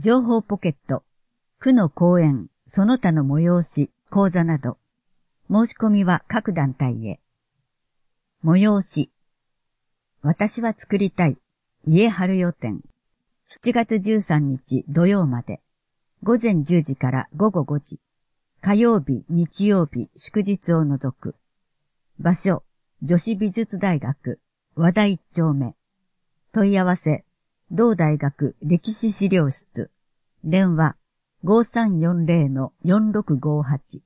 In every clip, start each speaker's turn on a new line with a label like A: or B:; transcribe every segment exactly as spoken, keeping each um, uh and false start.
A: 情報ポケット、区の講演、その他の催し、講座など、申し込みは各団体へ。催し、私は作りたい、家春予展、しちがつじゅうさんにち土曜まで、午前じゅうじから午後ごじ、火曜日、日曜日、祝日を除く。場所、女子美術大学、和田一丁目。問い合わせ、同大学歴史資料室。電話、ごさんよんぜろのよんろくごはち。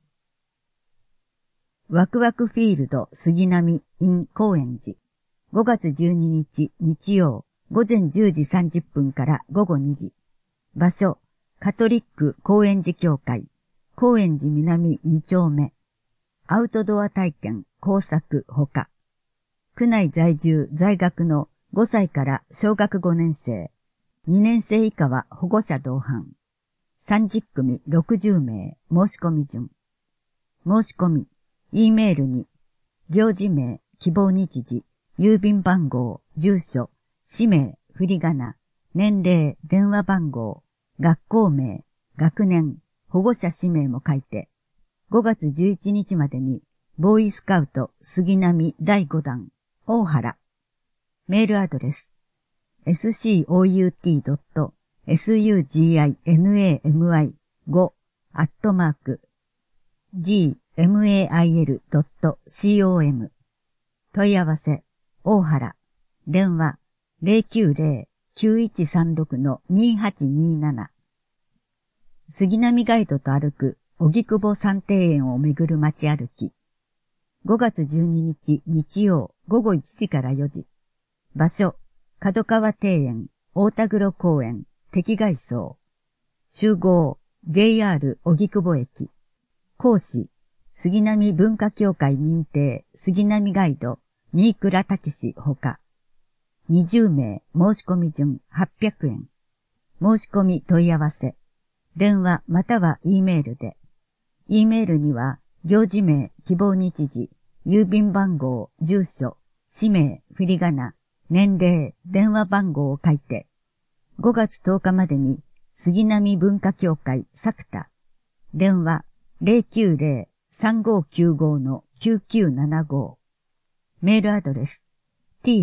A: ワクワクフィールド杉並 in 高円寺。ごがつじゅうににち日曜、午前じゅうじさんじゅっぷんから午後にじ。場所、カトリック高円寺教会、高円寺南に丁目。アウトドア体験、工作ほか。区内在住在学のごさいから小学ごねん生、にねん生以下は保護者同伴。さんじゅっくみろくじゅうめい、申し込み順。申し込み、E メールに、行事名、希望日時、郵便番号、住所、氏名、振り仮名、年齢、電話番号、学校名、学年、保護者氏名も書いて、ごがつじゅういちにちまでに、ボーイスカウト杉並だいごだん、大原。メールアドレス、エスシーオーユーティードットスユージーアイエヌエーエムアイご アットマーク ジーエムエーアイエルドットコム 問い合わせ、大原。電話、ゼロきゅうゼロ きゅういちさんろく にはちになな。杉並ガイドと歩く、荻窪三庭園を巡る街歩き。ごがつじゅうににち日曜午後いちじからよじ。場所、角川庭園、大田黒公園、敵外装。集合、ジェイアール 荻窪駅。講師、杉並文化協会認定、杉並ガイド、新倉武史ほか。にじゅうめい、申し込み順はっぴゃくえん。申し込み問い合わせ。電話または E メールで。E メールには、行事名、希望日時、郵便番号、住所、氏名、振り仮名、年齢、電話番号を書いて、ごがつとおかまでに、杉並文化協会作田。電話、ゼロきゅうゼロ さんごきゅうご きゅうきゅうななご。メールアドレス、t-sakuta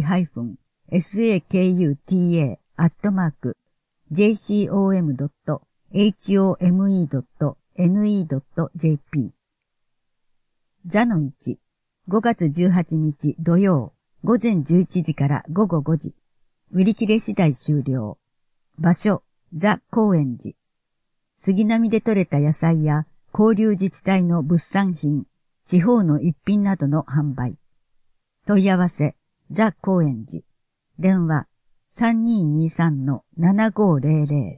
A: アットマーク、ジェイシーオーエムドットホメドットネイドットジェーピー。座のいち、ごがつじゅうはちにち土曜、午前じゅういちじから午後ごじ。売り切れ次第終了。場所、ザ・高円寺。杉並で採れた野菜や交流自治体の物産品、地方の一品などの販売。問い合わせ、ザ・高円寺。電話、さんにーにーさんのななごーゼロゼロ。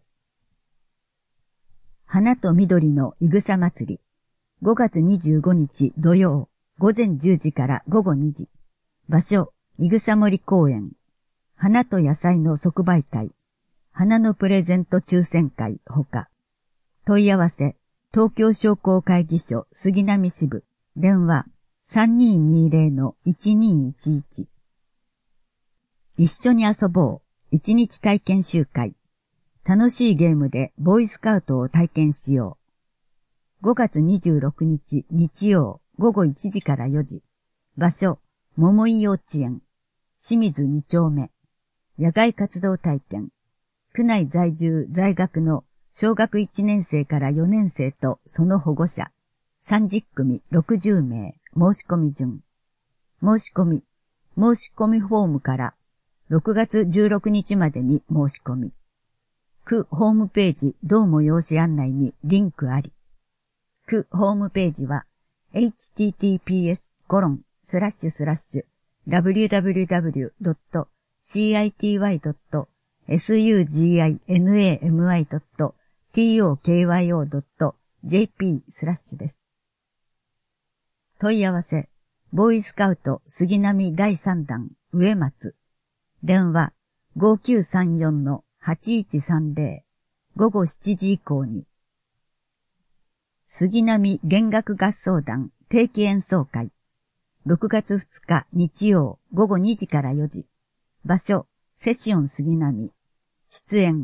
A: 花と緑のいぐさ祭り。ごがつにじゅうごにち土曜、午前じゅうじから午後にじ。場所、いぐさ森公園。花と野菜の即売会。花のプレゼント抽選会ほか。問い合わせ、東京商工会議所杉並支部。電話、さんにーにーゼロのいちにーいちいち。一緒に遊ぼう。一日体験集会。楽しいゲームでボーイスカウトを体験しよう。ごがつにじゅうろくにち日曜午後いちじからよじ。場所、桃井幼稚園。清水に丁目。野外活動体験。区内在住在学の小学いちねん生からよねん生とその保護者。さんじゅっくみろくじゅうめい。申し込み順。申し込み。申し込みフォームからろくがつじゅうろくにちまでに申し込み。区ホームページ同催し案内にリンクあり。区ホームページは エイチティーティーピーエスコロンスラッシュスラッシュダブリューダブリューダブリュードットシーアイティーワイドットエスユージーアイエヌエーエムアイドットトーケーワイオードットジェーピースラッシュです。問い合わせ、ボーイスカウト杉並だいさんだん上松。電話ごきゅうさんよんのはちいちさんゼロ。午後しちじ以降に。杉並弦楽合奏団定期演奏会。ろくがつふつか日曜午後にじからよじ。場所、セシオン杉並。出演、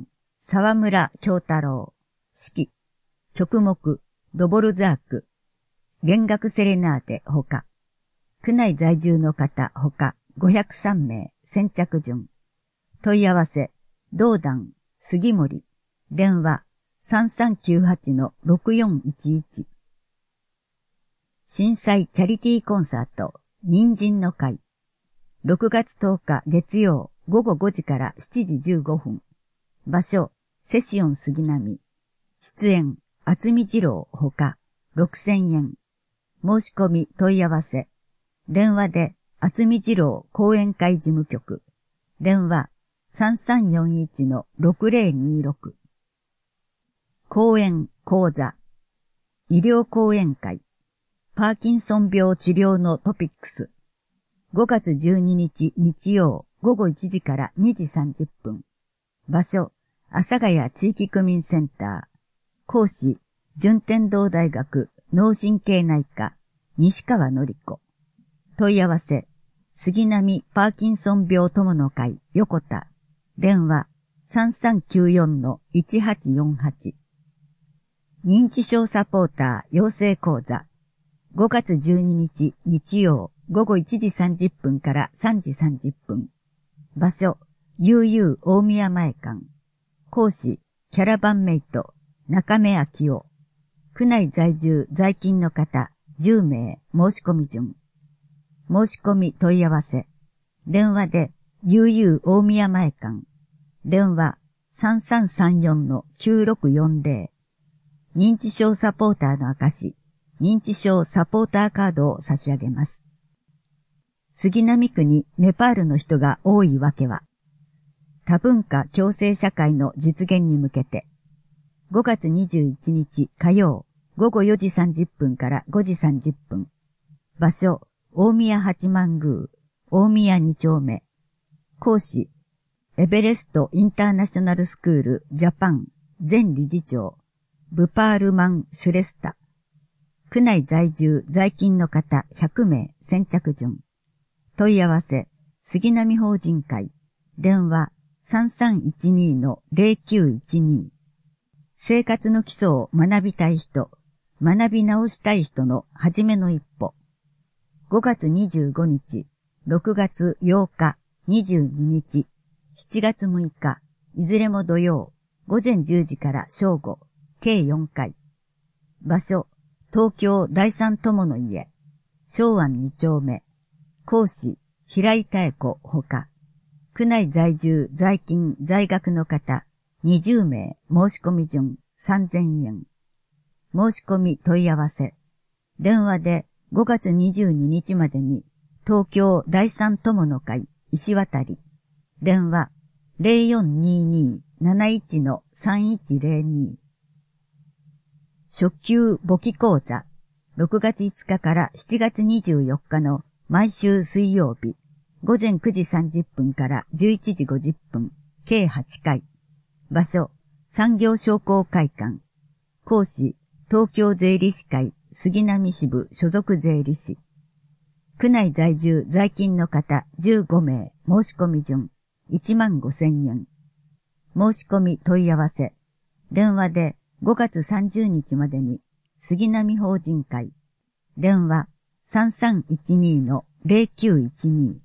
A: 沢村京太郎。指揮。曲目、ドボルザーク。弦楽セレナーテほか。区内在住の方ほかごひゃくさんめい先着順。問い合わせ、道団、杉森。電話、さんさんきゅうはちのろくよんいちいち。震災チャリティーコンサート、人参の会。ろくがつとおか月曜ごごごじからしちじじゅうごふん。場所、セシオン杉並。出演、渥美二郎ほかろくせんえん。申し込み問い合わせ。電話で、渥美二郎講演会事務局。電話、さんさんよんいちのろくぜろにろく。講演、講座。医療講演会。パーキンソン病治療のトピックス。ごがつじゅうににち日曜ごごいちじからにじさんじゅっぷん。場所、阿佐ヶ谷地域区民センター。講師、順天堂大学脳神経内科、西川のり子。問い合わせ、杉並パーキンソン病友の会横田。電話、さんさんきゅうよんのいちはちよんはち。認知症サポーター養成講座。ごがつじゅうににち日曜ごごいちじさんじゅっぷんからさんじさんじゅっぷん。場所、悠々大宮前館。講師、キャラバンメイト、中目昭夫。区内在住在勤の方じゅうめい申し込み順。申し込み問い合わせ。電話で、悠々大宮前館。電話、さんさんさんよんのきゅうろくよんぜろ。認知症サポーターの証、認知症サポーターカードを差し上げます。杉並区にネパールの人が多いわけは、多文化共生社会の実現に向けて、ごがつにじゅういちにち火曜ごごよじさんじゅっぷんからごじさんじゅっぷん。場所、大宮八幡宮、大宮に丁目。講師、エベレストインターナショナルスクールジャパン前理事長、ブパールマン・シュレスタ。区内在住在勤の方ひゃくめい先着順。問い合わせ、杉並法人会。電話、さんさんいちにのぜろきゅういちに。生活の基礎を学びたい人、学び直したい人の初めの一歩。ごがつにじゅうごにち、ろくがつようか、にじゅうににち、しちがつむいか、いずれも土曜、ごぜんじゅうじから正午、計よんかい。場所、東京第三友の家、昭安に丁目。講師、平井妙子ほか。区内在住在勤在学の方、にじゅうめい申し込み順さんぜんえん。申し込み問い合わせ。電話でごがつにじゅうににちまでに東京第三友の会石渡り。電話 ぜろよんにーにーなないちのさんいちぜろに。初級簿記講座。ろくがついつかからしちがつにじゅうよっかの毎週水曜日。ごぜんくじさんじゅっぷんからじゅういちじごじゅっぷん。計はちかい。場所、産業商工会館。講師、東京税理士会杉並支部所属税理士。区内在住在勤の方じゅうごめい申し込み順いちまんごせんえん。申し込み問い合わせ。電話でごがつさんじゅうにちまでに杉並法人会。電話さんさんいちにのぜろきゅういちに。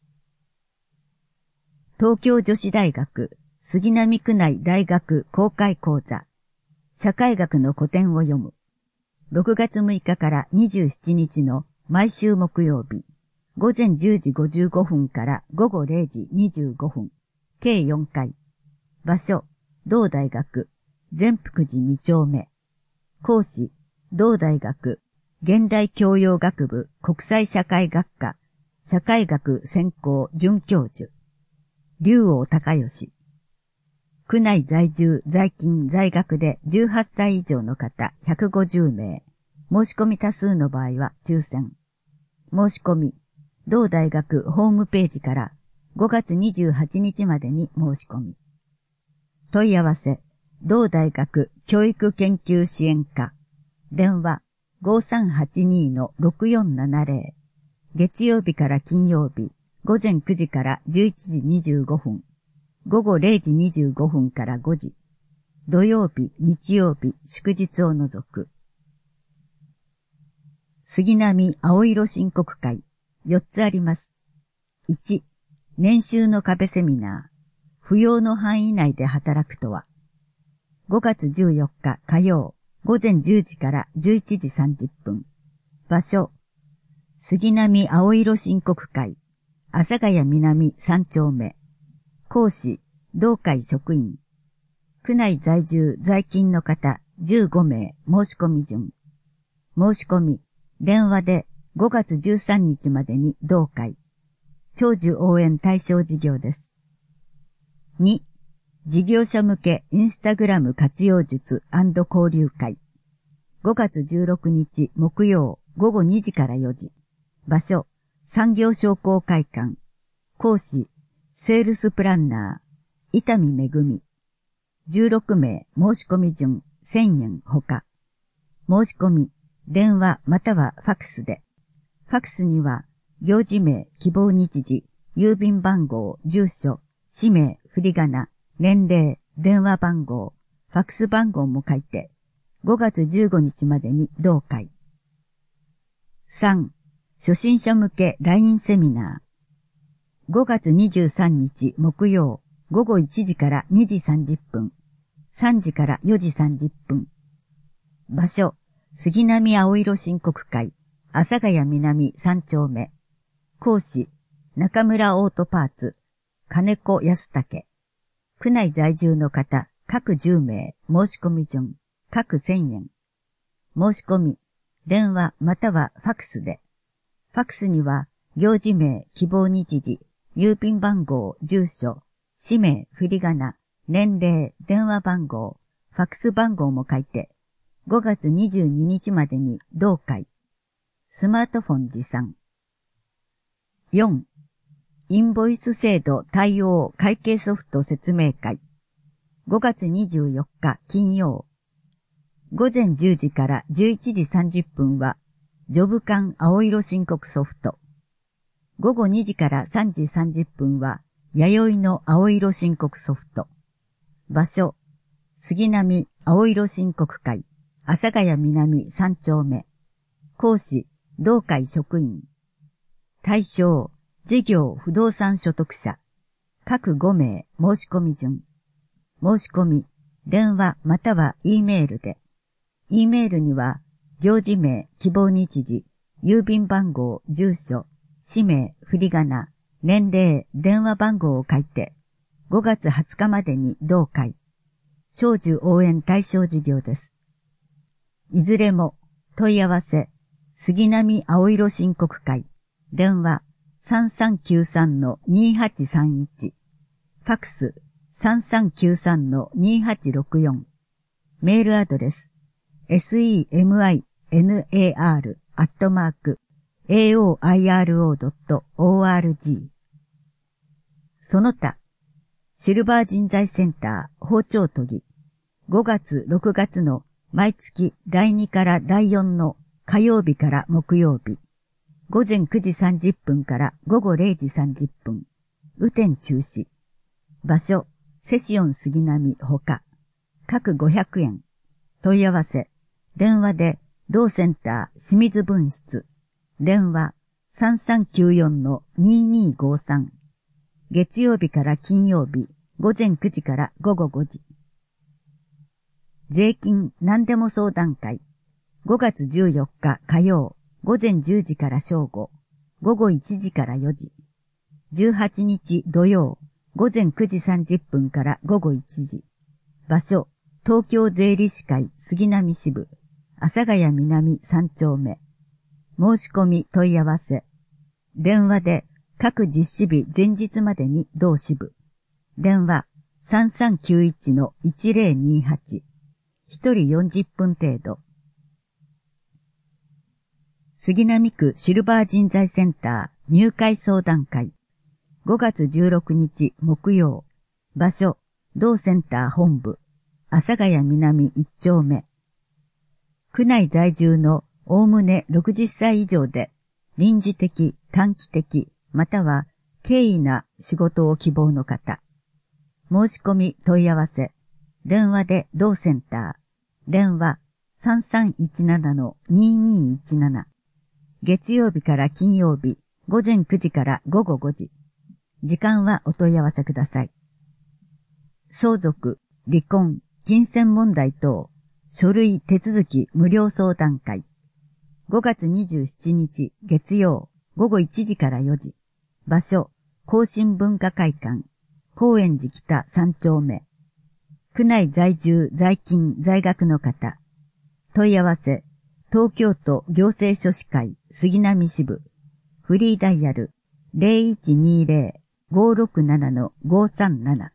A: 東京女子大学杉並区内大学公開講座。社会学の古典を読む。ろくがつむいかからにじゅうしちにちの毎週木曜日。ごぜんじゅうじごじゅうごふんからごごれいじにじゅうごふん。計よんかい。場所、同大学、善福寺に丁目。講師、同大学、現代教養学部国際社会学科、社会学専攻准教授。竜王隆義。区内在住在勤在学でじゅうはっさい以上の方ひゃくごじゅうめい。申し込み多数の場合は抽選。申し込み、同大学ホームページからごがつにじゅうはちにちまでに申し込み。問い合わせ、同大学教育研究支援課。電話ごさんはちにのろくよんななぜろ。月曜日から金曜日、ごぜんくじからじゅういちじにじゅうごふん。ごごれいじにじゅうごふんからごじ。 土曜日、日曜日、祝日を除く。杉並青色申告会、よっつあります。いち、年収の壁セミナー、扶養の範囲内で働くとは。ごがつじゅうよっか火曜、ごぜんじゅうじからじゅういちじさんじゅっぷん。場所、杉並青色申告会、阿佐ヶ谷南さんちょうめ。講師、同会職員。区内在住在勤の方じゅうごめい申し込み順。申し込み、電話でごがつじゅうさんにちまでに同会。長寿応援対象事業です。に、事業者向けインスタグラム活用術&交流会。ごがつじゅうろくにち木曜ごごにじからよじ。場所、産業商工会館。講師、セールスプランナー、伊丹めぐみ。じゅうろくめい申し込み順せんえんほか。申し込み、電話またはファクスで。ファクスには、行事名、希望日時、郵便番号、住所、氏名、振り仮名、年齢、電話番号、ファクス番号も書いて、ごがつじゅうごにちまでに同会。さん、初心者向け ライン セミナー。ごがつにじゅうさんにち木曜、ごごいちじからにじさんじゅっぷん。さんじからよじさんじゅっぷん。場所、杉並青色申告会、阿佐ヶ谷南さんちょうめ。講師、中村オートパーツ、金子康武。区内在住の方、各じゅうめい、申し込み順、各せんえん。申し込み、電話またはファクスで。ファクスには、行事名、希望日時、郵便番号、住所、氏名、振り仮名、年齢、電話番号、ファクス番号も書いて、ごがつにじゅうににちまでに同会。スマートフォン持参。よん、インボイス制度対応会計ソフト説明会。ごがつにじゅうよっか金曜。ごぜんじゅうじからじゅういちじさんじゅっぷんは、ジョブカン青色申告ソフト。ごごにじからさんじさんじゅっぷんは、弥生の青色申告ソフト。場所、杉並青色申告会、阿佐ヶ谷南さんちょうめ。講師、同会職員。対象、事業不動産所得者。各ごめい申し込み順。申し込み、電話または E メールで。E メールには、行事名、希望日時、郵便番号、住所、氏名、振り仮名、年齢、電話番号を書いて、ごがつはつかまでに同会。長寿応援対象事業です。いずれも、問い合わせ、杉並青色申告会、電話 さんさんきゅうさんのにはちさんいち、ファクス さんさんきゅうさんのにはちろくよん、メールアドレス、seminar アットマーク エーオーアイアールオードットオーアールジー。その他、シルバー人材センター包丁研ぎ、ごがつろくがつの毎月だいにからだいよんの火曜日から木曜日、ごぜんくじさんじゅっぷんからごごれいじさんじゅっぷん、雨天中止。場所、セシオン杉並ほか、各ごひゃくえん。問い合わせ、電話で同センター清水分室、電話 さんさんきゅうよんのににごさん。月曜日から金曜日、ごぜんくじからごごごじ。税金何でも相談会。ごがつじゅうよっか火曜、ごぜんじゅうじから正午、ごごいちじからよじ。じゅうはちにち土曜、ごぜんくじさんじゅっぷんからごごいちじ。場所、東京税理士会杉並支部、阿佐ヶ谷南さんちょうめ。申し込み問い合わせ。電話で各実施日前日までに同支部。電話 さんさんきゅういちのいちぜろにはち。一人よんじゅっぷん程度。杉並区シルバー人材センター入会相談会。ごがつじゅうろくにち木曜。場所、同センター本部。阿佐ヶ谷南いっちょうめ。区内在住のおおむねろくじゅっさい以上で、臨時的、短期的、または経緯な仕事を希望の方。申し込み問い合わせ。 電話で同センター、電話 さんさんいちななのににいちなな。月曜日から金曜日、午前くじから午後ごじ。時間はお問い合わせください。相続、離婚、金銭問題等、書類手続き無料相談会。ごがつにじゅうしちにち月曜、午後いちじからよじ。場所、更新文化会館、高円寺北さん丁目。区内在住、在勤、在学の方。問い合わせ、東京都行政書士会杉並支部。フリーダイヤル ゼロいちにゼロ ごろくなな ごさんなな。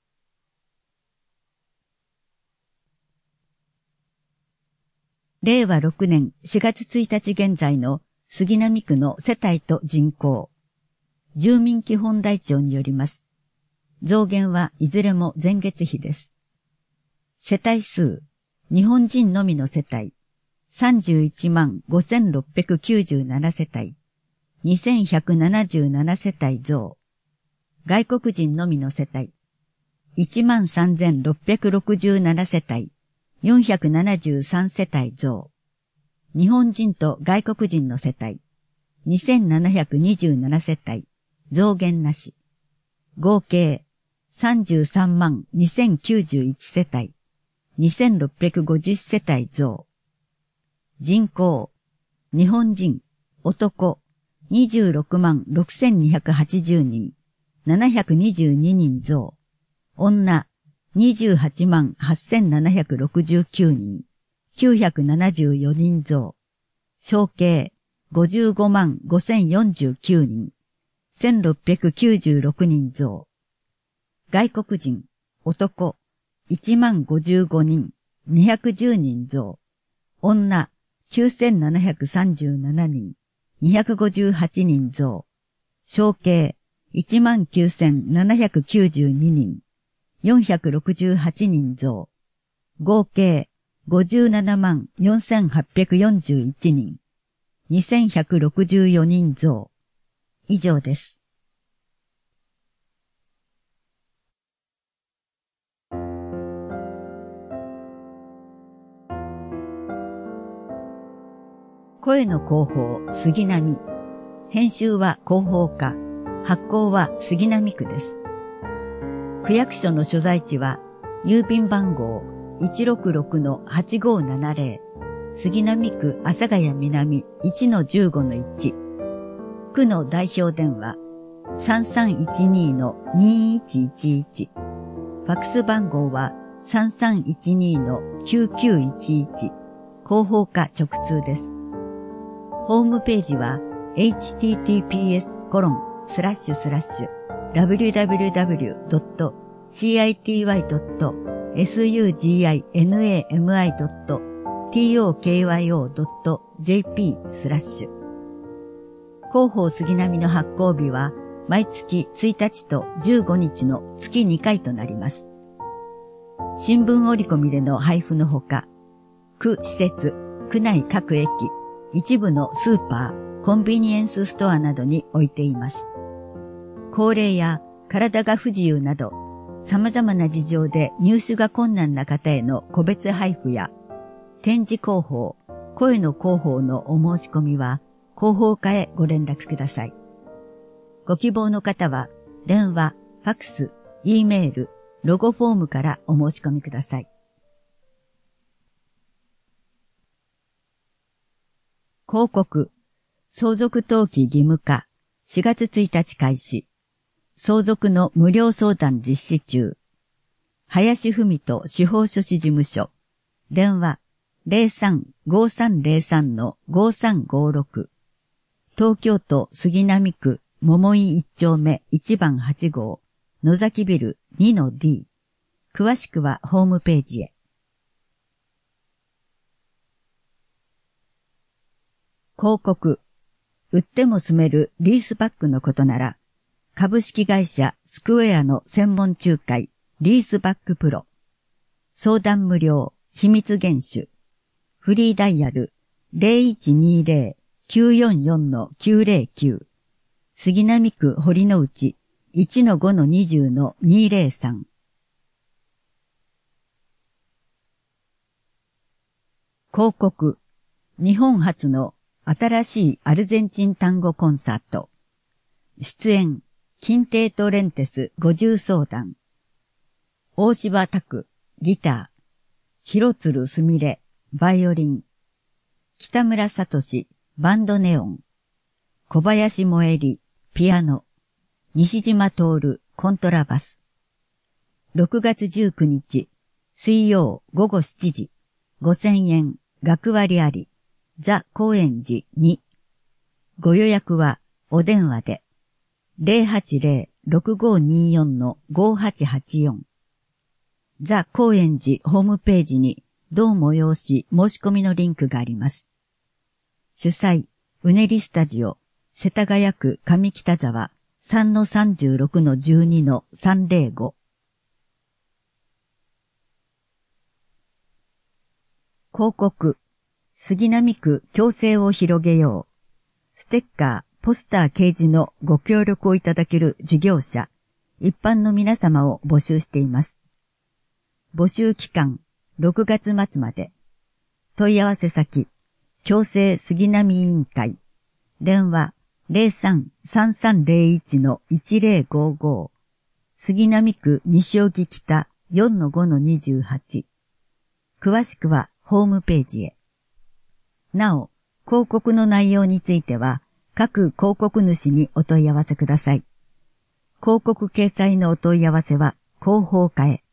A: れいわろくねんしがつついたち現在の杉並区の世帯と人口。住民基本台帳によります。増減はいずれも前月比です。世帯数、日本人のみの世帯、さんじゅういちまんごせんろっぴゃくきゅうじゅうなな世帯、にせんひゃくななじゅうなな世帯増。外国人のみの世帯、いちまんさんぜんろっぴゃくろくじゅうなな世帯、よんひゃくななじゅうさん世帯増。日本人と外国人の世帯、にせんななひゃくにじゅうなな世帯、増減なし。合計、さんじゅうさんまんにせんきゅうじゅういち世帯、にせんろっぴゃくごじゅう世帯増。人口、日本人、男、にじゅうろくまんろくせんにひゃくはちじゅうにん、ななひゃくにじゅうににん増。女、にじゅうはちまんはっせんななひゃくろくじゅうきゅうにん、きゅうひゃくななじゅうよにん増。小計、ごじゅうごまんごせんよんじゅうきゅうにん、せんろっぴゃくきゅうじゅうろくにん増。外国人、男、いちまんごじゅうごにん、にひゃくじゅうにん増。女、きゅうせんななひゃくさんじゅうななにん、にひゃくごじゅうはちにん増。小計、いちまんきゅうせんななひゃくきゅうじゅうににん、よんひゃくろくじゅうはちにん増。合計、ごじゅうななまんよんせんはっぴゃくよんじゅういちにん、にせんひゃくろくじゅうよにん増。以上です。声の広報、杉並。編集は広報課。発行は杉並区です。区役所の所在地は、郵便番号 いちろくろくのはちごななゼロ、杉並区阿佐ヶ谷南 いちのじゅうごのいち。区の代表電話 さんさんいちにのにいちいちいち。ファックス番号は さんさんいちにのきゅうきゅういちいち。広報課直通です。ホームページは エイチティーティーピーエスコロンスラッシュスラッシュダブリューダブリューダブリュードットシーアイティーワイドットエスユージーアイエヌエーエムアイドットティーオーケーワイオードットジェーピースラッシュ。広報杉並の発行日は毎月ついたちとじゅうごにちの月にかいとなります。新聞折り込みでの配布のほか、区施設、区内各駅、一部のスーパー、コンビニエンスストアなどに置いています。高齢や体が不自由など、様々な事情で入手が困難な方への個別配布や、展示広報、声の広報のお申し込みは、広報課へご連絡ください。ご希望の方は、電話、ファクス、Eメール、ロゴフォームからお申し込みください。広告、相続登記義務化、しがつついたち開始。相続の無料相談実施中。林文人司法書士事務所。電話 ゼロさん ごさんゼロさん ごさんごろく。東京都杉並区桃井いち丁目いちばんはちごう。野崎ビル にのディー。詳しくはホームページへ。広告。売っても住めるリースバックのことなら、株式会社スクエアの専門仲介リースバックプロ。相談無料、秘密厳守。フリーダイヤル ゼロいちにゼロ きゅうよんよんのきゅうゼロきゅう。杉並区堀之内 いちのごのにじゅうのにゼロさん。 広告、日本初の新しいアルゼンチン単語コンサート。出演、キンテートレンテス五重奏団。大柴拓、ギター。広鶴すみれ、バイオリン。北村聡、バンドネオン。小林萌里、ピアノ。西島徹、コントラバス。ろくがつじゅうくにち、水曜ごごしちじ、ごせんえん、学割あり、ザ・高円寺に。ご予約はお電話で、ゼロはちゼロ ろくごによん ごはちはちよん。ザ・高円寺ホームページに同催し申し込みのリンクがあります。主催、うねりスタジオ、世田谷区上北沢 さんのさんじゅうろくのじゅうにのさんぜろご。広告、杉並区共生を広げよう。ステッカー、ポスター掲示のご協力をいただける事業者、一般の皆様を募集しています。募集期間、ろくがつまつまで。問い合わせ先、共生杉並委員会。電話、ゼロさん さんさんゼロいち いちゼロごご。杉並区西荻北 よんのごのにじゅうはち。詳しくはホームページへ。なお、広告の内容については、各広告主にお問い合わせください。広告掲載のお問い合わせは、広報課へ。